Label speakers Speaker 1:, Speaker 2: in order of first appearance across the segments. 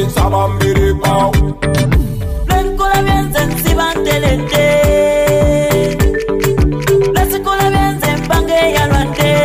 Speaker 1: nsaba mbirika
Speaker 2: Lenkola byenze nsibantelete Lesikola byenze mpange yalwadde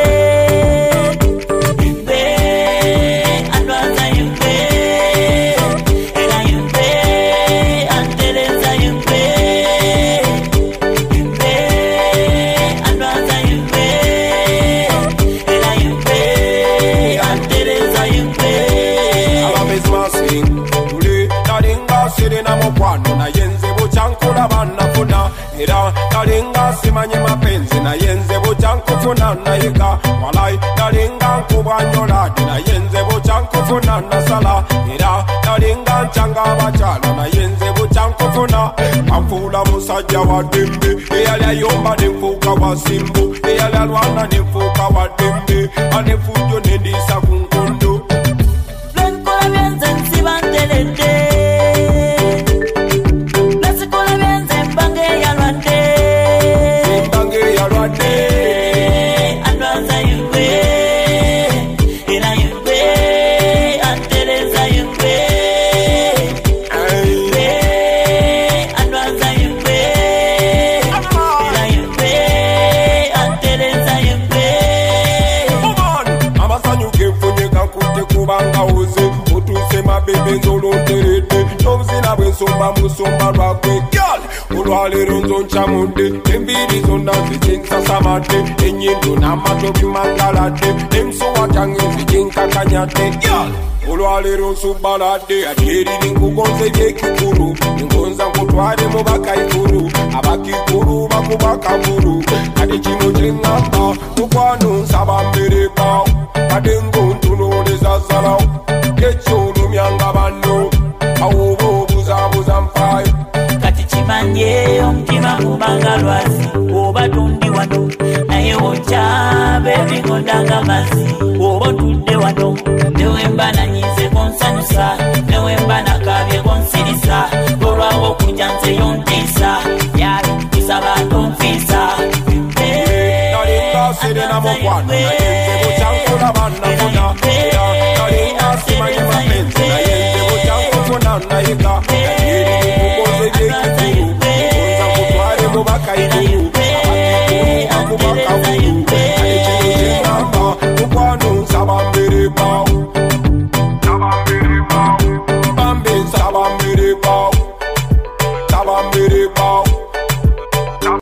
Speaker 1: Nalinga simanye mapenzi na yenze buchankufuna nayiga walai nalinga nkubanyola na yenze buchankufuna nasala era nalinga nchanga abachala na yenze buchankufuna amfula musajja wa dembe eyali ayomba nenfuuka wa simbu eyali alwana nenfuuka wa dembe anefujo nendisa ku nkondo
Speaker 2: Lenkola byenze nsibantelete
Speaker 1: Musumba musumba rwakwe gyal ulwalero nzonchamude embiri zonna zikinsa samade enyindo n'amato bimangalade emsuwa tange zikinkakanyade gyal ulwalero nsubalade ateriri nkugonze byekikulu ngonza nkutwale mu bakayikulu abakikulu bakubakabulu kade kino kyeŋŋamba mukwano nsaba mbereka kade ngontunuuleza salawo ekyolumyanga banno awobo
Speaker 2: Kati chimanye omutima kubanga lwazi oba tundi wano naye ocha baby ngondanga mazi oba tudde wano newe mbana nyize konsanyusa newe mbana kabye konsirisa olwawo kujja nze yontisa yali tusaba tonfisa
Speaker 1: nalinga serena mukwano nayenze buchankula bana